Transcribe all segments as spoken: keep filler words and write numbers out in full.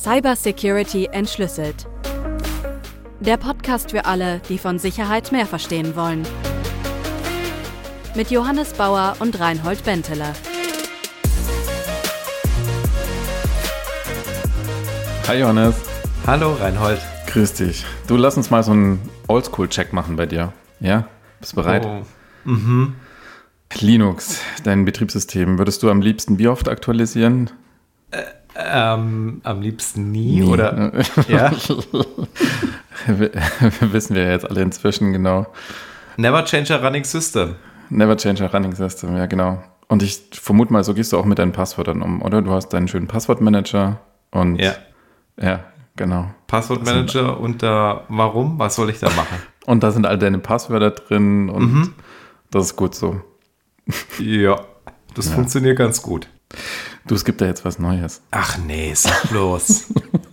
Cybersecurity entschlüsselt. Der Podcast für alle, die von Sicherheit mehr verstehen wollen. Mit Johannes Bauer und Reinhold Benteler. Hi Johannes. Hallo Reinhold. Grüß dich. Du, lass uns mal so einen Oldschool-Check machen bei dir. Ja? Bist du bereit? Oh. Mhm. Linux, dein Betriebssystem. Würdest du am liebsten wie oft aktualisieren? Äh, ähm, am liebsten nie, nie. oder? Ja. Wissen wir jetzt alle inzwischen, genau. Never change a running system. Never change a running system, ja genau. Und ich vermute mal, so gehst du auch mit deinen Passwörtern um, oder? Du hast deinen schönen Passwortmanager und ja, ja genau. Passwortmanager unter warum? Was soll ich da machen? Und da sind all deine Passwörter drin und mhm. das ist gut so. Ja, das ja. funktioniert ganz gut. Du, es gibt da jetzt was Neues. Ach nee, sag bloß.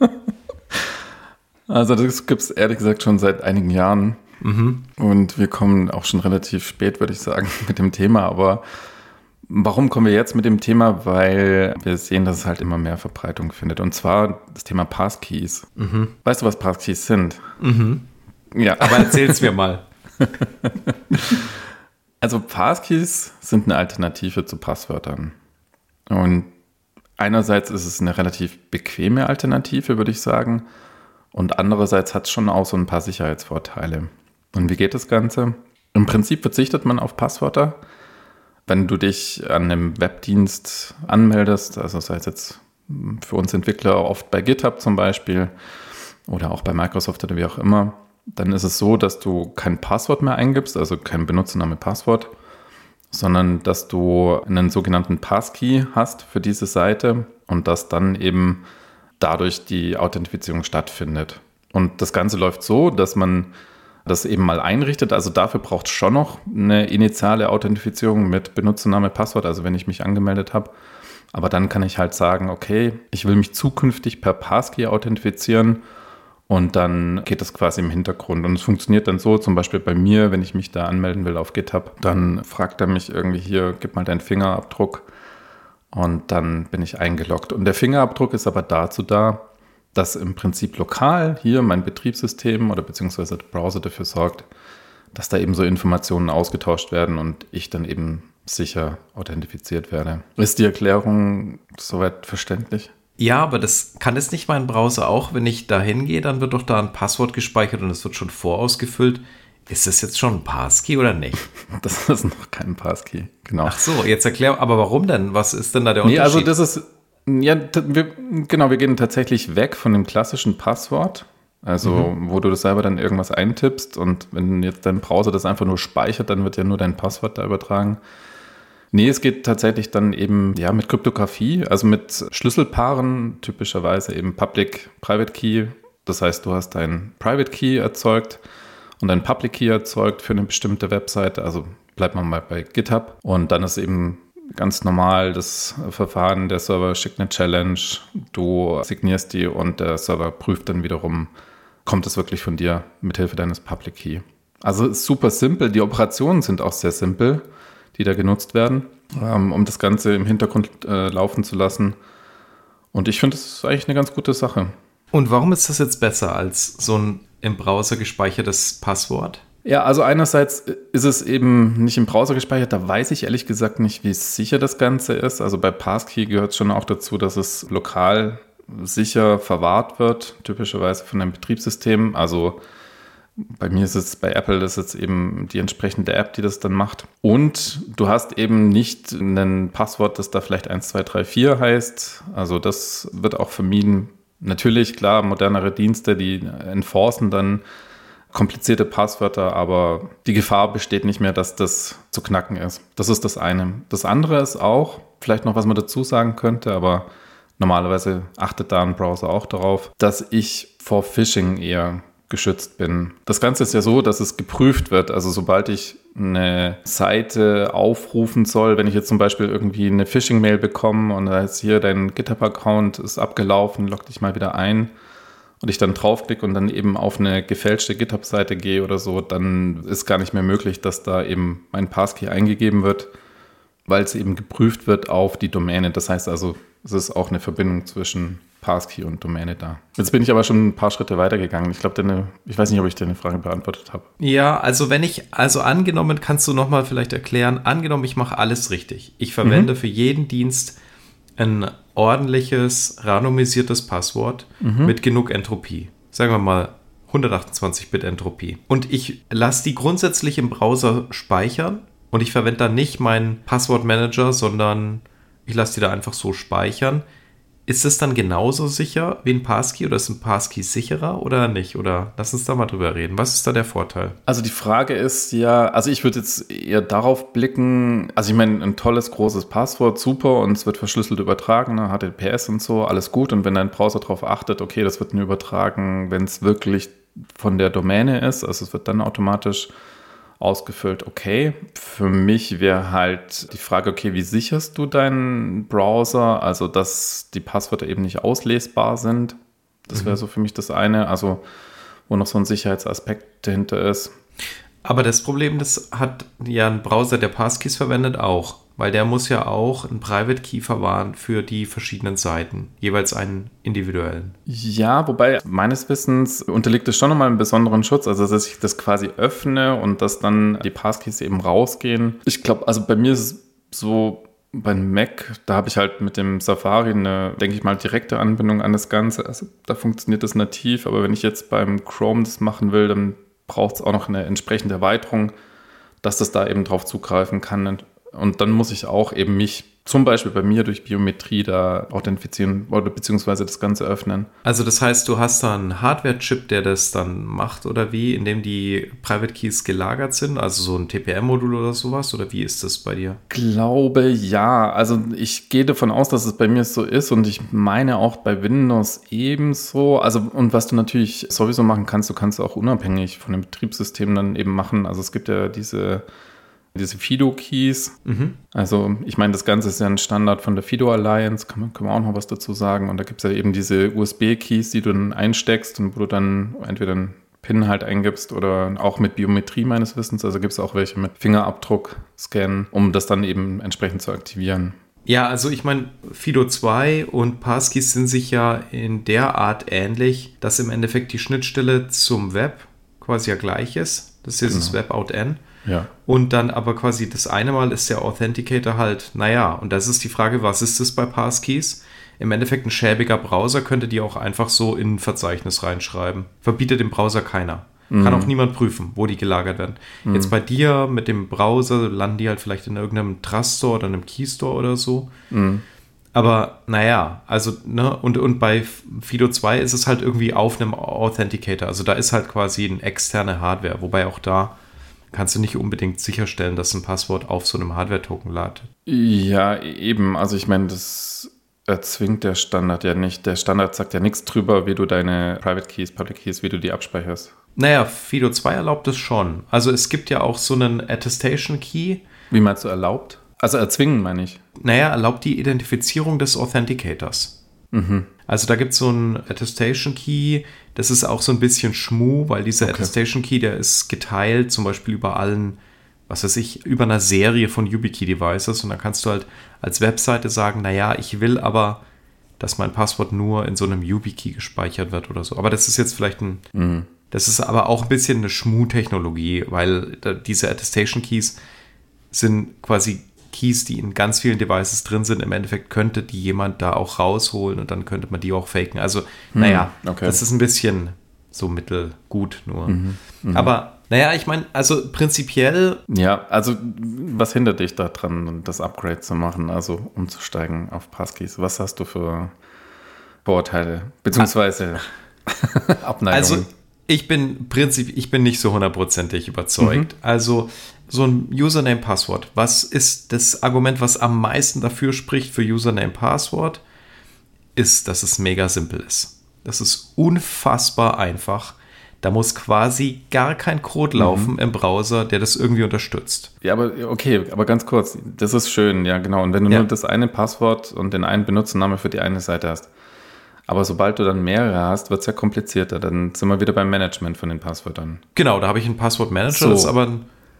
Also das gibt es ehrlich gesagt schon seit einigen Jahren. Mhm. Und wir kommen auch schon relativ spät, würde ich sagen, mit dem Thema. Aber warum kommen wir jetzt mit dem Thema? Weil wir sehen, dass es halt immer mehr Verbreitung findet. Und zwar das Thema Passkeys. Mhm. Weißt du, was Passkeys sind? Mhm. Ja. Aber erzähl's mir mal. Also Passkeys sind eine Alternative zu Passwörtern. Und einerseits ist es eine relativ bequeme Alternative, würde ich sagen. Und andererseits hat es schon auch so ein paar Sicherheitsvorteile. Und wie geht das Ganze? Im Prinzip verzichtet man auf Passwörter. Wenn du dich an einem Webdienst anmeldest, also sei es jetzt für uns Entwickler oft bei GitHub zum Beispiel oder auch bei Microsoft oder wie auch immer, dann ist es so, dass du kein Passwort mehr eingibst, also kein Benutzername, Passwort, sondern dass du einen sogenannten Passkey hast für diese Seite und dass dann eben dadurch die Authentifizierung stattfindet. Und das Ganze läuft so, dass man das eben mal einrichtet. Also dafür braucht es schon noch eine initiale Authentifizierung mit Benutzername, Passwort, also wenn ich mich angemeldet habe. Aber dann kann ich halt sagen, okay, ich will mich zukünftig per Passkey authentifizieren und dann geht das quasi im Hintergrund. Und es funktioniert dann so, zum Beispiel bei mir, wenn ich mich da anmelden will auf GitHub, dann fragt er mich irgendwie hier, gib mal deinen Fingerabdruck. Und dann bin ich eingeloggt. Und der Fingerabdruck ist aber dazu da, dass im Prinzip lokal hier mein Betriebssystem oder beziehungsweise der Browser dafür sorgt, dass da eben so Informationen ausgetauscht werden und ich dann eben sicher authentifiziert werde. Ist die Erklärung soweit verständlich? Ja, aber das kann es nicht mein Browser auch, wenn ich da hingehe, dann wird doch da ein Passwort gespeichert und es wird schon vorausgefüllt. Ist das jetzt schon ein Passkey oder nicht? Das ist noch kein Passkey, genau. Ach so, jetzt erklär, aber warum denn? Was ist denn da der Unterschied? Nee, also das ist, ja, wir, genau, wir gehen tatsächlich weg von dem klassischen Passwort, also mhm. wo du das selber dann irgendwas eintippst und wenn jetzt dein Browser das einfach nur speichert, dann wird ja nur dein Passwort da übertragen. Nee, es geht tatsächlich dann eben ja mit Kryptographie, also mit Schlüsselpaaren, typischerweise eben Public-Private Key. Das heißt, du hast deinen Private Key erzeugt und einen Public Key erzeugt für eine bestimmte Webseite, also bleibt man mal bei GitHub. Und dann ist eben ganz normal das Verfahren, der Server schickt eine Challenge, du signierst die und der Server prüft dann wiederum, kommt es wirklich von dir mithilfe deines Public Key. Also ist super simpel, die Operationen sind auch sehr simpel, die da genutzt werden, um das Ganze im Hintergrund äh, laufen zu lassen. Und ich finde, das ist eigentlich eine ganz gute Sache. Und warum ist das jetzt besser als so ein im Browser gespeichertes Passwort? Ja, also einerseits ist es eben nicht im Browser gespeichert, da weiß ich ehrlich gesagt nicht, wie sicher das Ganze ist. Also bei Passkey gehört es schon auch dazu, dass es lokal sicher verwahrt wird, typischerweise von einem Betriebssystem. Also bei mir ist es, bei Apple ist es eben die entsprechende App, die das dann macht. Und du hast eben nicht ein Passwort, das da vielleicht eins, zwei, drei, vier heißt. Also das wird auch vermieden. Natürlich, klar, modernere Dienste, die enforcen dann komplizierte Passwörter, aber die Gefahr besteht nicht mehr, dass das zu knacken ist. Das ist das eine. Das andere ist auch, vielleicht noch, was man dazu sagen könnte, aber normalerweise achtet da ein Browser auch darauf, dass ich vor Phishing eher geschützt bin. Das Ganze ist ja so, dass es geprüft wird. Also sobald ich eine Seite aufrufen soll, wenn ich jetzt zum Beispiel irgendwie eine Phishing-Mail bekomme und da ist hier, dein GitHub-Account ist abgelaufen, log dich mal wieder ein und ich dann draufklicke und dann eben auf eine gefälschte GitHub-Seite gehe oder so, dann ist gar nicht mehr möglich, dass da eben mein Passkey eingegeben wird, weil es eben geprüft wird auf die Domäne. Das heißt also, es ist auch eine Verbindung zwischen Passkey und Domäne da. Jetzt bin ich aber schon ein paar Schritte weitergegangen. Ich glaube, deine, ich weiß nicht, ob ich deine Frage beantwortet habe. Ja, also wenn ich, also angenommen, kannst du nochmal vielleicht erklären, angenommen, ich mache alles richtig. Ich verwende mhm. für jeden Dienst ein ordentliches, randomisiertes Passwort mhm. mit genug Entropie. Sagen wir mal hundertachtundzwanzig Bit Entropie. Und ich lasse die grundsätzlich im Browser speichern und ich verwende dann nicht meinen Passwortmanager, sondern ich lasse die da einfach so speichern. Ist es dann genauso sicher wie ein Passkey oder ist ein Passkey sicherer oder nicht? Oder lass uns da mal drüber reden. Was ist da der Vorteil? Also die Frage ist ja, also ich würde jetzt eher darauf blicken, also ich meine, ein tolles, großes Passwort, super, und es wird verschlüsselt übertragen, ne, H T T P S und so, alles gut. Und wenn dein Browser darauf achtet, okay, das wird nur übertragen, wenn es wirklich von der Domäne ist, also es wird dann automatisch ausgefüllt, okay. Für mich wäre halt die Frage, okay, wie sicherst du deinen Browser? Also, dass die Passwörter eben nicht auslesbar sind. Das wäre so für mich das eine. Also, wo noch so ein Sicherheitsaspekt dahinter ist. Aber das Problem, das hat ja ein Browser, der Passkeys verwendet, auch. Weil der muss ja auch einen Private Key verwahren für die verschiedenen Seiten. Jeweils einen individuellen. Ja, wobei meines Wissens unterliegt es schon nochmal einem besonderen Schutz. Also, dass ich das quasi öffne und dass dann die Passkeys eben rausgehen. Ich glaube, also bei mir ist es so, beim Mac, da habe ich halt mit dem Safari eine, denke ich mal, direkte Anbindung an das Ganze. Also da funktioniert das nativ. Aber wenn ich jetzt beim Chrome das machen will, dann braucht es auch noch eine entsprechende Erweiterung, dass das da eben drauf zugreifen kann. Und dann muss ich auch eben mich zum Beispiel bei mir durch Biometrie da authentifizieren oder beziehungsweise das Ganze öffnen. Also das heißt, du hast da einen Hardware-Chip, der das dann macht oder wie, in dem die Private Keys gelagert sind? Also so ein T P M-Modul oder sowas? Oder wie ist das bei dir? Glaube ja. Also ich gehe davon aus, dass es bei mir so ist und ich meine auch bei Windows ebenso. Also und was du natürlich sowieso machen kannst, du kannst auch unabhängig von dem Betriebssystem dann eben machen. Also es gibt ja diese Diese Fido-Keys. Mhm. Also ich meine, das Ganze ist ja ein Standard von der Fido Alliance, kann man, kann man auch noch was dazu sagen. Und da gibt es ja eben diese U S B-Keys, die du dann einsteckst und wo du dann entweder einen PIN halt eingibst oder auch mit Biometrie meines Wissens. Also gibt es auch welche mit Fingerabdruck-Scan, um das dann eben entsprechend zu aktivieren. Ja, also ich meine, Fido zwei und Passkeys sind sich ja in der Art ähnlich, dass im Endeffekt die Schnittstelle zum Web quasi ja gleich ist. Das ist dieses genau. WebAuthn. Ja. Und dann aber quasi das eine Mal ist der Authenticator halt, naja, und das ist die Frage, was ist das bei Passkeys? Im Endeffekt ein schäbiger Browser könnte die auch einfach so in ein Verzeichnis reinschreiben. Verbietet dem Browser keiner. Mhm. Kann auch niemand prüfen, wo die gelagert werden. Mhm. Jetzt bei dir mit dem Browser landen die halt vielleicht in irgendeinem Truststore oder einem Keystore oder so. Mhm. Aber naja, also, ne, und, und bei Fido zwei ist es halt irgendwie auf einem Authenticator. Also da ist halt quasi eine externe Hardware, wobei auch da kannst du nicht unbedingt sicherstellen, dass ein Passwort auf so einem Hardware-Token ladet. Ja, eben. Also ich meine, das erzwingt der Standard ja nicht. Der Standard sagt ja nichts drüber, wie du deine Private Keys, Public Keys, wie du die abspeicherst. Naja, Fido zwei erlaubt es schon. Also es gibt ja auch so einen Attestation Key. Wie meinst du erlaubt? Also erzwingen, meine ich. Naja, erlaubt die Identifizierung des Authenticators. Mhm. Also da gibt es so einen Attestation Key, das ist auch so ein bisschen Schmuh, weil dieser okay. Attestation Key, der ist geteilt, zum Beispiel über allen, was weiß ich, über einer Serie von YubiKey-Devices und dann kannst du halt als Webseite sagen, naja, ich will aber, dass mein Passwort nur in so einem YubiKey gespeichert wird oder so. Aber das ist jetzt vielleicht ein, mhm. das ist aber auch ein bisschen eine Schmuh-Technologie, weil diese Attestation Keys sind quasi Keys, die in ganz vielen Devices drin sind. Im Endeffekt könnte die jemand da auch rausholen und dann könnte man die auch faken. Also, hm, naja, okay. Das ist ein bisschen so mittelgut nur. Mhm, mh. Aber, naja, ich meine, also prinzipiell... Ja, also was hindert dich daran, das Upgrade zu machen, also umzusteigen auf Passkeys? Was hast du für Vorurteile, beziehungsweise Abneigungen? Also, ich bin prinzipiell, ich bin nicht so hundertprozentig überzeugt. Mhm. Also, so ein Username-Passwort. Was ist das Argument, was am meisten dafür spricht für Username-Passwort? Ist, dass es mega simpel ist. Das ist unfassbar einfach. Da muss quasi gar kein Code laufen mhm. im Browser, der das irgendwie unterstützt. Ja, aber okay, aber ganz kurz. Das ist schön, ja genau. Und wenn du ja. nur das eine Passwort und den einen Benutzername für die eine Seite hast. Aber sobald du dann mehrere hast, wird es ja komplizierter. Dann sind wir wieder beim Management von den Passwörtern. Genau, da habe ich einen Passwortmanager, so. das ist aber...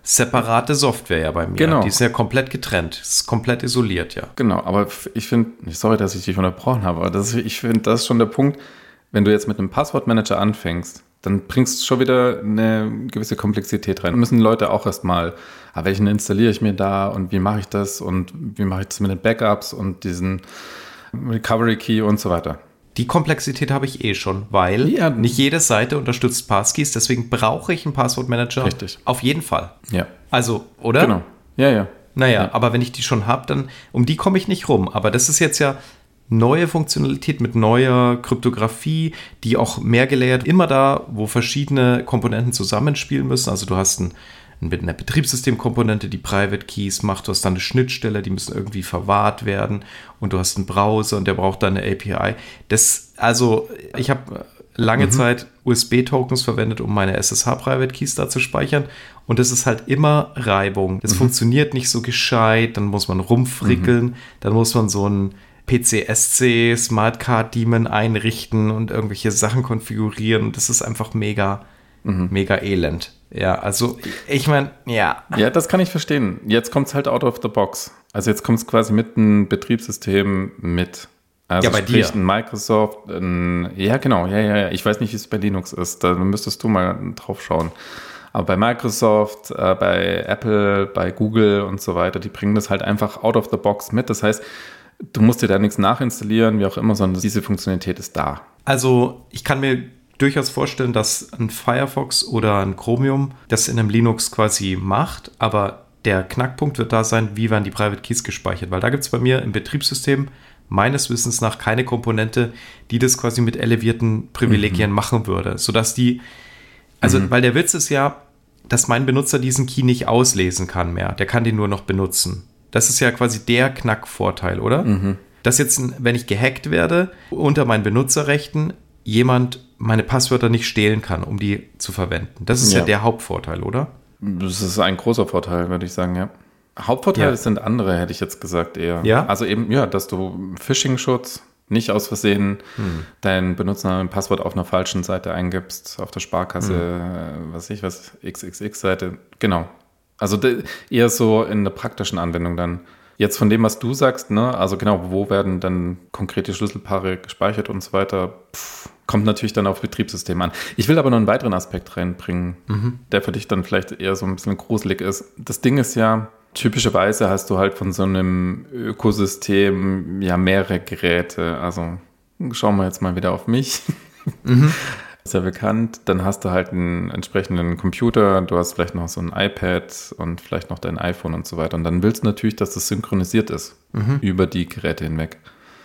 separate Software ja bei mir. Genau. Die ist ja komplett getrennt. Ist komplett isoliert, ja. Genau, aber ich finde, sorry, dass ich dich unterbrochen habe, aber das, ich finde, das ist schon der Punkt, wenn du jetzt mit einem Passwortmanager anfängst, dann bringst du schon wieder eine gewisse Komplexität rein. Da müssen Leute auch erstmal, ah, welchen installiere ich mir da und wie mache ich das und wie mache ich das mit den Backups und diesen Recovery Key und so weiter. Die Komplexität habe ich eh schon, weil ja. nicht jede Seite unterstützt Passkeys, deswegen brauche ich einen Passwortmanager. Richtig. Auf jeden Fall. Ja. Also, oder? Genau. Ja, ja. Naja, ja. aber wenn ich die schon habe, dann, um die komme ich nicht rum. Aber das ist jetzt ja neue Funktionalität mit neuer Kryptographie, die auch mehr gelayert, immer da, wo verschiedene Komponenten zusammenspielen müssen. Also du hast ein, eine Betriebssystemkomponente, die Private Keys macht, du hast dann eine Schnittstelle, die müssen irgendwie verwahrt werden und du hast einen Browser und der braucht dann eine A P I. Das, also ich habe lange mhm. Zeit U S B-Tokens verwendet, um meine S S H-Private Keys da zu speichern und das ist halt immer Reibung. Das mhm. funktioniert nicht so gescheit, dann muss man rumfrickeln, mhm. dann muss man so ein P C S C Smart Card Daemon einrichten und irgendwelche Sachen konfigurieren. Und das ist einfach mega, mhm. mega elend. Ja, also ich meine, ja. Ja, das kann ich verstehen. Jetzt kommt es halt out of the box. Also jetzt kommt es quasi mit einem Betriebssystem mit. Also ja, bei sprich dir. Ein Microsoft, ein, ja genau, ja, ja, ja. Ich weiß nicht, wie es bei Linux ist. Da müsstest du mal drauf schauen. Aber bei Microsoft, äh, bei Apple, bei Google und so weiter, die bringen das halt einfach out of the box mit. Das heißt, du musst dir da nichts nachinstallieren, wie auch immer, sondern diese Funktionalität ist da. Also ich kann mir durchaus vorstellen, dass ein Firefox oder ein Chromium das in einem Linux quasi macht, aber der Knackpunkt wird da sein, wie werden die Private Keys gespeichert, weil da gibt es bei mir im Betriebssystem meines Wissens nach keine Komponente, die das quasi mit elevierten Privilegien mhm. machen würde, sodass die, also mhm. weil der Witz ist ja, dass mein Benutzer diesen Key nicht auslesen kann mehr, der kann den nur noch benutzen. Das ist ja quasi der Knackvorteil, oder? Mhm. Dass jetzt, wenn ich gehackt werde, unter meinen Benutzerrechten jemand meine Passwörter nicht stehlen kann, um die zu verwenden. Das ist ja, ja der Hauptvorteil, oder? Das ist ein großer Vorteil, würde ich sagen, ja. Hauptvorteile ja. sind andere, hätte ich jetzt gesagt eher. Ja? Also eben, ja, dass du Phishing-Schutz nicht aus Versehen hm. dein Benutzernamen und Passwort auf einer falschen Seite eingibst, auf der Sparkasse, hm. was weiß ich was, X X X-Seite, genau. Also eher so in der praktischen Anwendung dann. Jetzt von dem, was du sagst, ne, also genau, wo werden dann konkrete Schlüsselpaare gespeichert und so weiter, pff, kommt natürlich dann auf Betriebssystem an. Ich will aber noch einen weiteren Aspekt reinbringen, mhm. der für dich dann vielleicht eher so ein bisschen gruselig ist. Das Ding ist ja, typischerweise hast du halt von so einem Ökosystem ja mehrere Geräte. Also schauen wir jetzt mal wieder auf mich. Mhm. Sehr bekannt. Dann hast du halt einen entsprechenden Computer, du hast vielleicht noch so ein iPad und vielleicht noch dein iPhone und so weiter. Und dann willst du natürlich, dass das synchronisiert ist mhm. über die Geräte hinweg.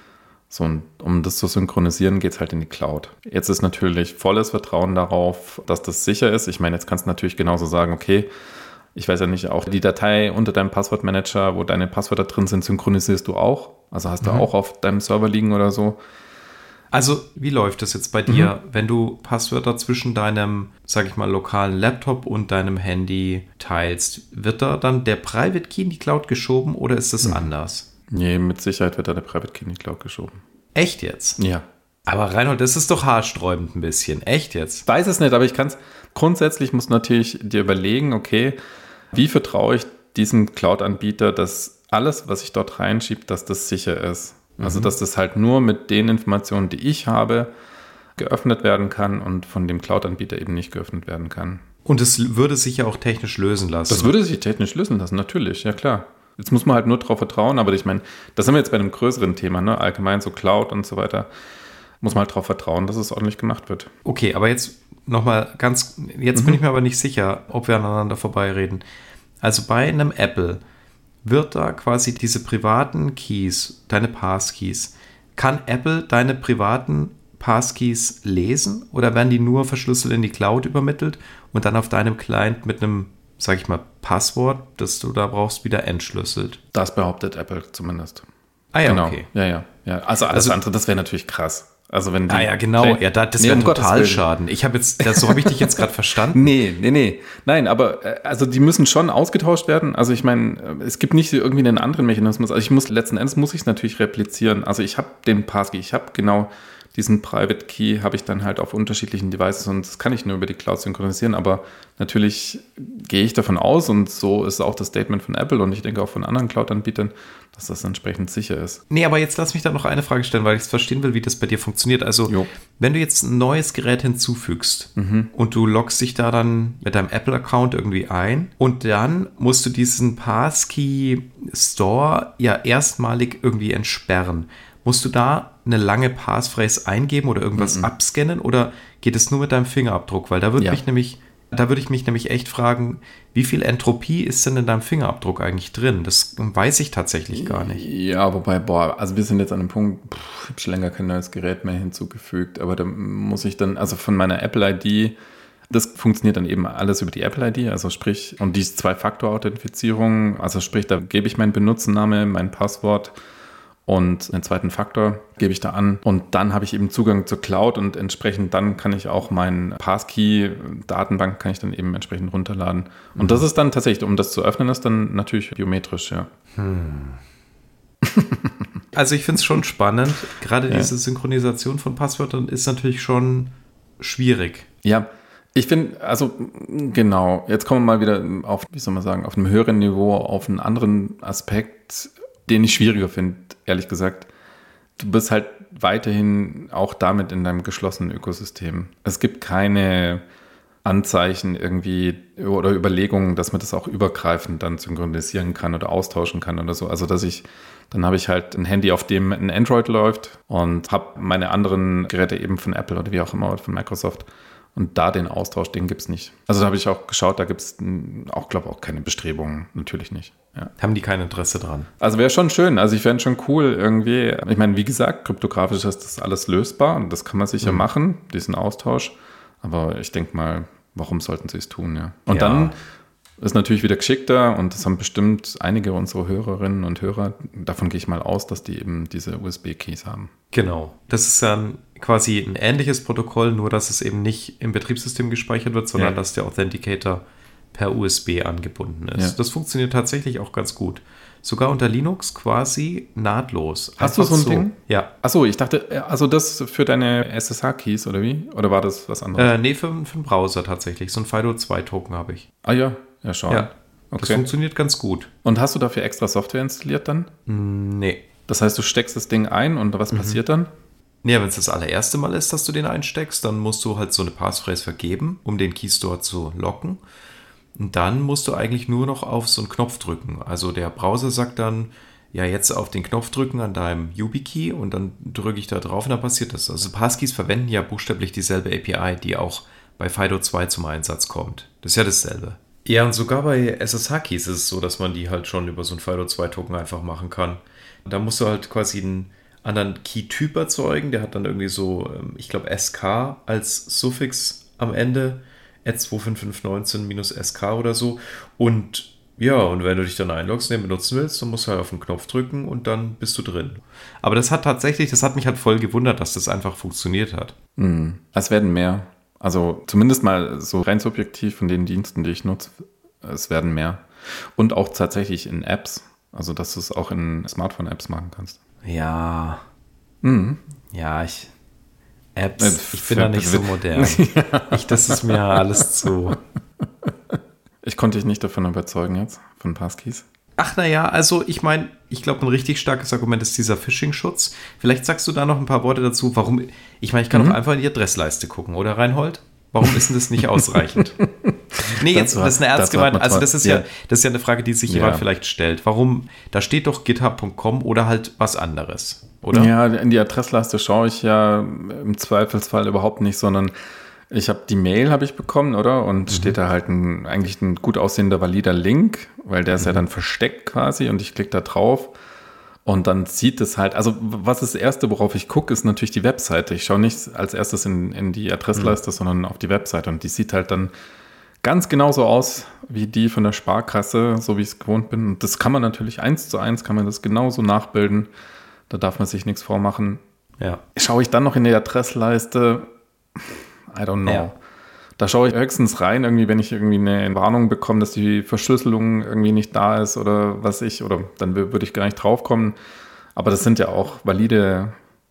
So, und um das zu synchronisieren, geht es halt in die Cloud. Jetzt ist natürlich volles Vertrauen darauf, dass das sicher ist. Ich meine, jetzt kannst du natürlich genauso sagen, okay, ich weiß ja nicht, auch die Datei unter deinem Passwortmanager, wo deine Passwörter drin sind, synchronisierst du auch. Also hast du mhm. auch auf deinem Server liegen oder so. Also, wie läuft das jetzt bei dir, mhm. wenn du Passwörter zwischen deinem, sag ich mal, lokalen Laptop und deinem Handy teilst? Wird da dann der Private Key in die Cloud geschoben oder ist das mhm. anders? Nee, mit Sicherheit wird da der Private Key in die Cloud geschoben. Echt jetzt? Ja. Aber Reinhold, das ist doch haarsträubend ein bisschen. Echt jetzt? Ich weiß es nicht, aber ich kann es, grundsätzlich musst du natürlich dir überlegen, okay, wie vertraue ich diesem Cloud-Anbieter, dass alles, was ich dort reinschiebe, dass das sicher ist. Also, dass das halt nur mit den Informationen, die ich habe, geöffnet werden kann und von dem Cloud-Anbieter eben nicht geöffnet werden kann. Und es würde sich ja auch technisch lösen lassen. Das würde sich technisch lösen lassen, natürlich, ja klar. Jetzt muss man halt nur drauf vertrauen, aber ich meine, das sind wir jetzt bei einem größeren Thema, ne? Allgemein so Cloud und so weiter. Muss man halt darauf vertrauen, dass es ordentlich gemacht wird. Okay, aber jetzt nochmal ganz, jetzt mhm. bin ich mir aber nicht sicher, ob wir aneinander vorbeireden. Also bei einem Apple wird da quasi diese privaten Keys, deine Passkeys, kann Apple deine privaten Passkeys lesen oder werden die nur verschlüsselt in die Cloud übermittelt und dann auf deinem Client mit einem, sag ich mal, Passwort, das du da brauchst, wieder entschlüsselt? Das behauptet Apple zumindest. Ah ja, genau. Okay. Ja, ja, ja. Also alles also, andere, das wäre natürlich krass. Also wenn die ah ja, genau. Play- ja, da, das nee, wäre um total Schaden. Ich habe jetzt, das, so habe ich dich jetzt gerade verstanden. Nee, nee, nee. Nein, aber also die müssen schon ausgetauscht werden. Also ich meine, es gibt nicht irgendwie einen anderen Mechanismus. Also ich muss, letzten Endes muss ich es natürlich replizieren. Also ich habe den Passkey, ich habe genau diesen Private Key habe ich dann halt auf unterschiedlichen Devices und das kann ich nur über die Cloud synchronisieren, aber natürlich gehe ich davon aus und so ist auch das Statement von Apple und ich denke auch von anderen Cloud-Anbietern, dass das entsprechend sicher ist. Nee, aber jetzt lass mich da noch eine Frage stellen, weil ich es verstehen will, wie das bei dir funktioniert. Also, jo. wenn du jetzt ein neues Gerät hinzufügst mhm. und du loggst dich da dann mit deinem Apple-Account irgendwie ein und dann musst du diesen Passkey-Store ja erstmalig irgendwie entsperren. Musst du da eine lange Passphrase eingeben oder irgendwas mhm. abscannen oder geht es nur mit deinem Fingerabdruck? Weil da würde ja. mich nämlich, da würde ich mich nämlich echt fragen, wie viel Entropie ist denn in deinem Fingerabdruck eigentlich drin? Das weiß ich tatsächlich gar nicht. Ja, wobei, boah, also wir sind jetzt an einem Punkt, pff, ich habe schon länger kein neues Gerät mehr hinzugefügt, aber da muss ich dann, also von meiner Apple I D, das funktioniert dann eben alles über die Apple I D, also sprich, und die Zwei-Faktor-Authentifizierung, also sprich, da gebe ich meinen Benutzernamen, mein Passwort und einen zweiten Faktor gebe ich da an und dann habe ich eben Zugang zur Cloud und entsprechend dann kann ich auch meinen Passkey-Datenbank kann ich dann eben entsprechend runterladen. Und mhm. das ist dann tatsächlich, um das zu öffnen, ist dann natürlich biometrisch, ja. Hm. Also ich finde es schon spannend. Gerade ja. diese Synchronisation von Passwörtern ist natürlich schon schwierig. Ja, ich finde, also genau, jetzt kommen wir mal wieder auf, wie soll man sagen, auf einem höheren Niveau, auf einen anderen Aspekt, den ich schwieriger finde, ehrlich gesagt. Du bist halt weiterhin auch damit in deinem geschlossenen Ökosystem. Es gibt keine Anzeichen irgendwie oder Überlegungen, dass man das auch übergreifend dann synchronisieren kann oder austauschen kann oder so. Also dass ich, dann habe ich halt ein Handy, auf dem ein Android läuft und habe meine anderen Geräte eben von Apple oder wie auch immer, von Microsoft. Und da den Austausch, den gibt es nicht. Also da habe ich auch geschaut, da gibt es auch, glaube ich, auch keine Bestrebungen. Natürlich nicht. Ja. Haben die kein Interesse dran? Also wäre schon schön. Also ich fände schon cool irgendwie. Ich meine, wie gesagt, kryptografisch ist das alles lösbar und das kann man sicher mhm. machen, diesen Austausch. Aber ich denke mal, warum sollten sie es tun? Ja. Und ja. dann ist natürlich wieder geschickter und das haben bestimmt einige unserer Hörerinnen und Hörer. Davon gehe ich mal aus, dass die eben diese U S B-Keys haben. Genau. Das ist dann quasi ein ähnliches Protokoll, nur dass es eben nicht im Betriebssystem gespeichert wird, sondern ja. dass der Authenticator per U S B angebunden ist. Ja. Das funktioniert tatsächlich auch ganz gut. Sogar unter Linux quasi nahtlos. Hast Einfach du so ein so. Ding? Ja. Achso, ich dachte, also das für deine S S H-Keys oder wie? Oder war das was anderes? Äh, nee, für, für den Browser tatsächlich. So ein FIDO zwei Token habe ich. Ah ja, ja schon. Ja, okay. Das funktioniert ganz gut. Und hast du dafür extra Software installiert dann? Nee. Das heißt, du steckst das Ding ein und was mhm. passiert dann? Ja, wenn es das allererste Mal ist, dass du den einsteckst, dann musst du halt so eine Passphrase vergeben, um den Keystore zu locken. Und dann musst du eigentlich nur noch auf so einen Knopf drücken. Also der Browser sagt dann, ja, jetzt auf den Knopf drücken an deinem YubiKey und dann drücke ich da drauf und dann passiert das. Also Passkeys verwenden ja buchstäblich dieselbe A P I, die auch bei FIDO zwei zum Einsatz kommt. Das ist ja dasselbe. Ja, und sogar bei S S H-Keys ist es so, dass man die halt schon über so einen FIDO zwei Token einfach machen kann. Da musst du halt quasi einen anderen Key-Typ erzeugen. Der hat dann irgendwie so, ich glaube, S K als Suffix am Ende. zwei fünf fünf eins neun S K oder so. Und ja, und wenn du dich dann einloggst und den benutzen willst, dann musst du halt auf den Knopf drücken und dann bist du drin. Aber das hat tatsächlich, das hat mich halt voll gewundert, dass das einfach funktioniert hat. Mm, es werden mehr. Also zumindest mal so rein subjektiv von den Diensten, die ich nutze, es werden mehr. Und auch tatsächlich in Apps. Also, dass du es auch in Smartphone-Apps machen kannst. Ja. Mhm. Ja, ich... Apps, ich bin da nicht so modern. Ich, das ist mir alles zu... Ich konnte dich nicht davon überzeugen jetzt, von Passkeys. Ach naja, also ich meine, ich glaube, ein richtig starkes Argument ist dieser Phishing-Schutz. Vielleicht sagst du da noch ein paar Worte dazu, warum... Ich meine, ich kann mhm. auch einfach in die Adressleiste gucken, oder Reinhold? Warum ist denn das nicht ausreichend? Nee, jetzt, das ist eine ernst gemeint. Also das ist ja, das ist ja eine Frage, die sich jemand ja. vielleicht stellt. Warum, da steht doch github punkt com oder halt was anderes, oder? Ja, in die Adressleiste schaue ich ja im Zweifelsfall überhaupt nicht, sondern ich habe die Mail habe ich bekommen, oder? Und mhm. steht da halt ein, eigentlich ein gut aussehender, valider Link, weil der ist mhm. ja dann versteckt quasi und ich klicke da drauf. Und dann sieht es halt, also was ist das Erste, worauf ich gucke, ist natürlich die Webseite. Ich schaue nicht als erstes in, in die Adressleiste, mhm. sondern auf die Webseite. Und die sieht halt dann ganz genauso aus wie die von der Sparkasse, so wie ich es gewohnt bin. Und das kann man natürlich eins zu eins, kann man das genauso nachbilden. Da darf man sich nichts vormachen. Ja. Schaue ich dann noch in die Adressleiste, I don't know. Ja. Da schaue ich höchstens rein, irgendwie, wenn ich irgendwie eine Warnung bekomme, dass die Verschlüsselung irgendwie nicht da ist oder was ich, oder dann würde ich gar nicht drauf kommen. Aber das sind ja auch valide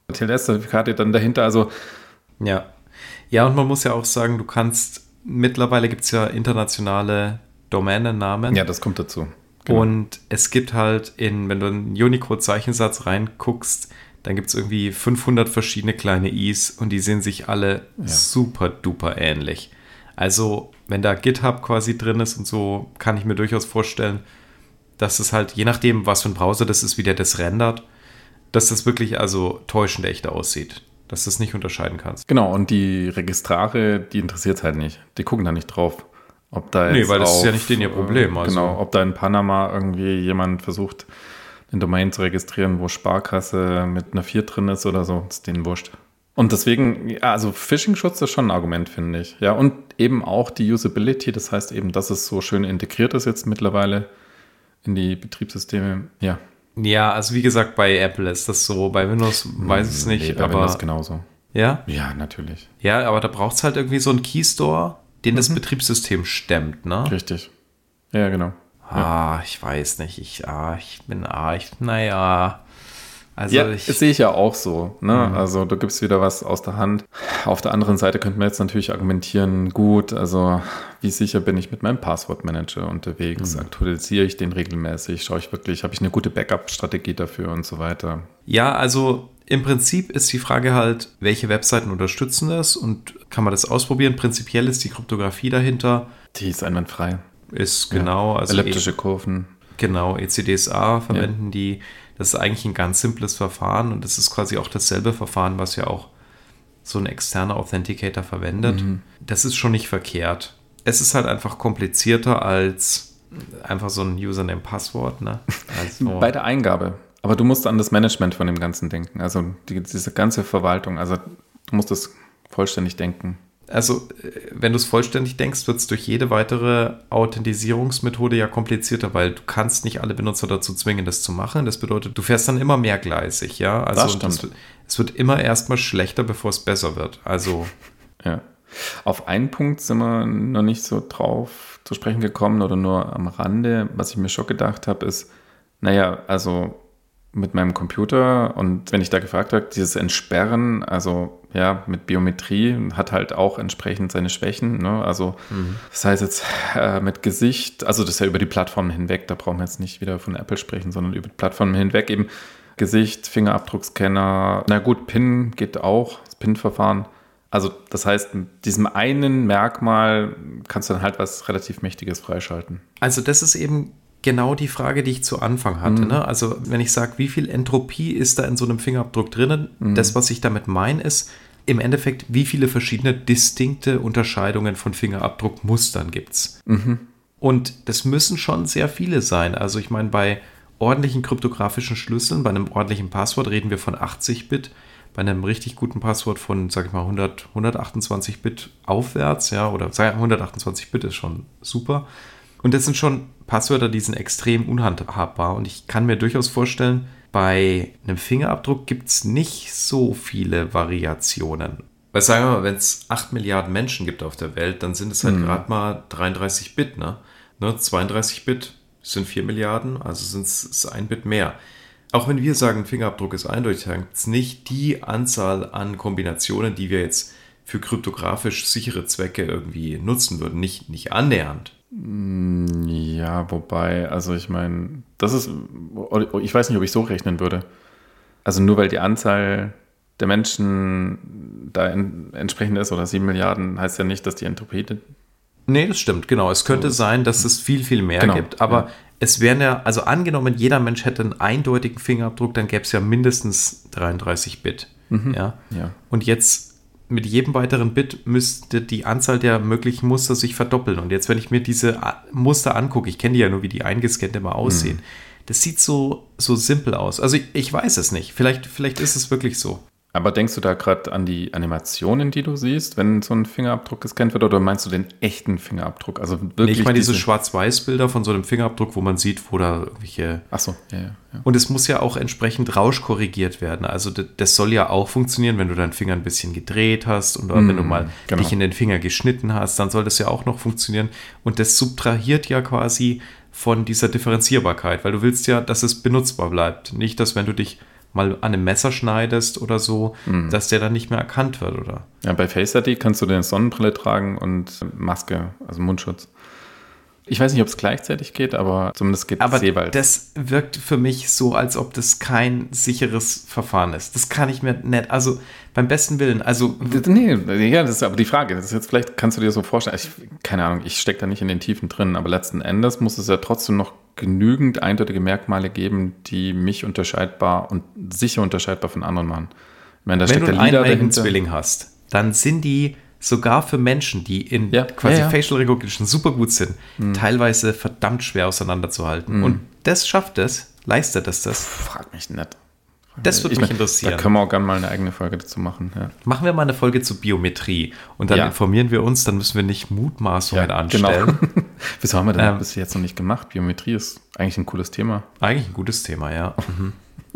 T L S-Zertifikate dann dahinter, also ja. Ja, und man muss ja auch sagen, du kannst, mittlerweile gibt es ja internationale Domänennamen. Ja, das kommt dazu. Genau. Und es gibt halt, in, wenn du in einen Unicode-Zeichensatz reinguckst, dann gibt es irgendwie fünfhundert verschiedene kleine Is und die sehen sich alle ja. super duper ähnlich. Also, wenn da GitHub quasi drin ist und so, kann ich mir durchaus vorstellen, dass es halt, je nachdem, was für ein Browser das ist, wie der das rendert, dass das wirklich also täuschend echt aussieht. Dass du es nicht unterscheiden kannst. Genau, und die Registrare, die interessiert es halt nicht. Die gucken da nicht drauf. Ob da jetzt nee, weil das auf, ist ja nicht denen ihr Problem. Also. Genau, ob da in Panama irgendwie jemand versucht, den Domain zu registrieren, wo Sparkasse mit einer vier drin ist oder so, ist denen wurscht. Und deswegen, ja, also Phishing-Schutz ist schon ein Argument, finde ich. Ja, und eben auch die Usability, das heißt eben, dass es so schön integriert ist jetzt mittlerweile in die Betriebssysteme, ja. Ja, also wie gesagt, bei Apple ist das so, bei Windows weiß ich es nicht. Nee, bei aber Windows genauso. Ja? Ja, natürlich. Ja, aber da braucht es halt irgendwie so einen Keystore, den mhm. das Betriebssystem stemmt, ne? Richtig. Ja, genau. Ah, ja. ich weiß nicht. Ich, ah, ich bin, ah, ich, naja. Also ja, ich, das sehe ich ja auch so. Ne? Mhm. Also du gibst wieder was aus der Hand. Auf der anderen Seite könnte man jetzt natürlich argumentieren, gut, also wie sicher bin ich mit meinem Passwortmanager unterwegs? Mhm. Aktualisiere ich den regelmäßig? Schaue ich wirklich, habe ich eine gute Backup-Strategie dafür und so weiter? Ja, also im Prinzip ist die Frage halt, welche Webseiten unterstützen das und kann man das ausprobieren? Prinzipiell ist die Kryptographie dahinter. Die ist einwandfrei. Ist genau. Ja. Also elliptische Kurven. Genau, E C D S A verwenden ja. die. Das ist eigentlich ein ganz simples Verfahren und das ist quasi auch dasselbe Verfahren, was ja auch so ein externer Authenticator verwendet. Mhm. Das ist schon nicht verkehrt. Es ist halt einfach komplizierter als einfach so ein Username-Passwort. Ne? Also bei der Eingabe. Aber du musst an das Management von dem Ganzen denken. Also die, diese ganze Verwaltung. Also du musst es vollständig denken. Also, wenn du es vollständig denkst, wird es durch jede weitere Authentisierungsmethode ja komplizierter, weil du kannst nicht alle Benutzer dazu zwingen, das zu machen. Das bedeutet, du fährst dann immer mehrgleisig, ja. Also das stimmt. Das, es wird immer erstmal schlechter, bevor es besser wird. Also. Ja. Auf einen Punkt sind wir noch nicht so drauf zu sprechen gekommen oder nur am Rande. Was ich mir schon gedacht habe, ist, naja, also mit meinem Computer und wenn ich da gefragt habe, dieses Entsperren, also ja, mit Biometrie hat halt auch entsprechend seine Schwächen. Ne? Also mhm. das heißt jetzt äh, mit Gesicht, also das ist ja über die Plattformen hinweg, da brauchen wir jetzt nicht wieder von Apple sprechen, sondern über die Plattformen hinweg eben Gesicht, Fingerabdruckscanner, na gut, PIN geht auch, das PIN-Verfahren. Also das heißt, mit diesem einen Merkmal kannst du dann halt was relativ Mächtiges freischalten. Also das ist eben genau die Frage, die ich zu Anfang hatte. Mhm. Ne? Also wenn ich sage, wie viel Entropie ist da in so einem Fingerabdruck drinnen, mhm. das, was ich damit meine, ist im Endeffekt, wie viele verschiedene distinkte Unterscheidungen von Fingerabdruckmustern gibt es. Mhm. Und das müssen schon sehr viele sein. Also ich meine, bei ordentlichen kryptografischen Schlüsseln, bei einem ordentlichen Passwort reden wir von achtzig Bit, bei einem richtig guten Passwort von, sag ich mal, hundert, hundertachtundzwanzig Bit aufwärts, ja, oder hundertachtundzwanzig Bit ist schon super. Und das sind schon Passwörter, die sind extrem unhandhabbar. Und ich kann mir durchaus vorstellen, bei einem Fingerabdruck gibt es nicht so viele Variationen. Weil sagen wir mal, wenn es acht Milliarden Menschen gibt auf der Welt, dann sind es halt mhm. gerade mal dreiunddreißig Bit. Ne? ne? zweiunddreißig Bit sind vier Milliarden, also sind es ein Bit mehr. Auch wenn wir sagen, Fingerabdruck ist eindeutig, gibt es nicht die Anzahl an Kombinationen, die wir jetzt für kryptografisch sichere Zwecke irgendwie nutzen würden. Nicht, nicht annähernd. Ja, wobei, also ich meine, das ist, ich weiß nicht, ob ich so rechnen würde. Also nur weil die Anzahl der Menschen da in, entsprechend ist oder sieben Milliarden, heißt ja nicht, dass die Entropie... Nee, das stimmt, genau. Es könnte so sein, dass es viel, viel mehr genau, gibt, aber ja. es wären ja, also angenommen, jeder Mensch hätte einen eindeutigen Fingerabdruck, dann gäbe es ja mindestens dreiunddreißig Bit. Mhm. Ja? Ja. Und jetzt mit jedem weiteren Bit müsste die Anzahl der möglichen Muster sich verdoppeln. Und jetzt, wenn ich mir diese Muster angucke, ich kenne die ja nur, wie die eingescannt immer aussehen, mhm. das sieht so, so simpel aus. Also ich, ich weiß es nicht. Vielleicht, vielleicht ist es wirklich so. Aber denkst du da gerade an die Animationen, die du siehst, wenn so ein Fingerabdruck gescannt wird, oder meinst du den echten Fingerabdruck? Also wirklich nee, ich meine diese, diese Schwarz-Weiß-Bilder von so einem Fingerabdruck, wo man sieht, wo da irgendwelche... Ach so, ja, ja, ja. Und es muss ja auch entsprechend rauschkorrigiert werden. Also das, das soll ja auch funktionieren, wenn du deinen Finger ein bisschen gedreht hast oder mm, wenn du mal genau. dich in den Finger geschnitten hast, dann soll das ja auch noch funktionieren. Und das subtrahiert ja quasi von dieser Differenzierbarkeit, weil du willst ja, dass es benutzbar bleibt. Nicht, dass wenn du dich mal an einem Messer schneidest oder so, mhm. dass der dann nicht mehr erkannt wird, oder? Ja, bei Face I D kannst du eine Sonnenbrille tragen und Maske, also Mundschutz. Ich weiß nicht, ob es gleichzeitig geht, aber zumindest geht es jeweils. Aber das wirkt für mich so, als ob das kein sicheres Verfahren ist. Das kann ich mir nicht, also beim besten Willen, also... Nee, ja, das ist aber die Frage. Das ist jetzt, vielleicht kannst du dir so vorstellen, ich, keine Ahnung, ich stecke da nicht in den Tiefen drin, aber letzten Endes muss es ja trotzdem noch genügend eindeutige Merkmale geben, die mich unterscheidbar und sicher unterscheidbar von anderen machen. Ich meine, da Wenn steckt du der einen Leader Elternzwilling hast, dann sind die... sogar für Menschen, die in ja, quasi ja, ja. Facial Recognition super gut sind, mhm. teilweise verdammt schwer auseinanderzuhalten. Mhm. Und das schafft es, leistet es das? Frag mich nicht. Frag das würde mich mich interessieren. Da können wir auch gerne mal eine eigene Folge dazu machen. Ja. Machen wir mal eine Folge zur Biometrie und dann ja. informieren wir uns, dann müssen wir nicht Mutmaßungen ja, anstellen. Genau. Wieso haben wir denn ähm, bis jetzt noch nicht gemacht? Biometrie ist eigentlich ein cooles Thema. Eigentlich ein gutes Thema, ja. Mhm.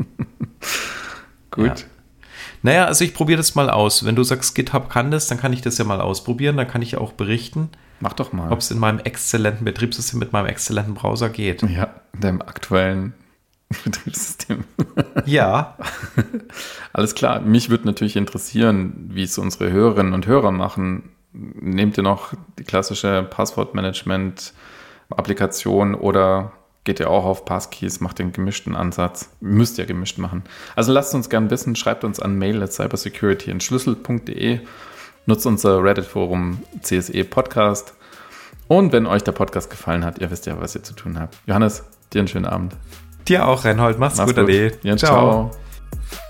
Gut. Ja. Naja, also ich probiere das mal aus. Wenn du sagst, GitHub kann das, dann kann ich das ja mal ausprobieren. Dann kann ich auch berichten. Mach doch mal. Ob es in meinem exzellenten Betriebssystem mit meinem exzellenten Browser geht. Ja, in deinem aktuellen Betriebssystem. Ja. Alles klar. Mich würde natürlich interessieren, wie es unsere Hörerinnen und Hörer machen. Nehmt ihr noch die klassische Passwortmanagement-Applikation oder... geht ihr auch auf Passkeys, macht den gemischten Ansatz. Müsst ihr gemischt machen. Also lasst uns gern wissen, schreibt uns an mail at cybersecurity entschlüsselt punkt de, nutzt unser Reddit-Forum C S E Podcast und wenn euch der Podcast gefallen hat, ihr wisst ja, was ihr zu tun habt. Johannes, dir einen schönen Abend. Dir auch, Reinhold. Mach's, Mach's gut, Ade. Ja, ciao. ciao.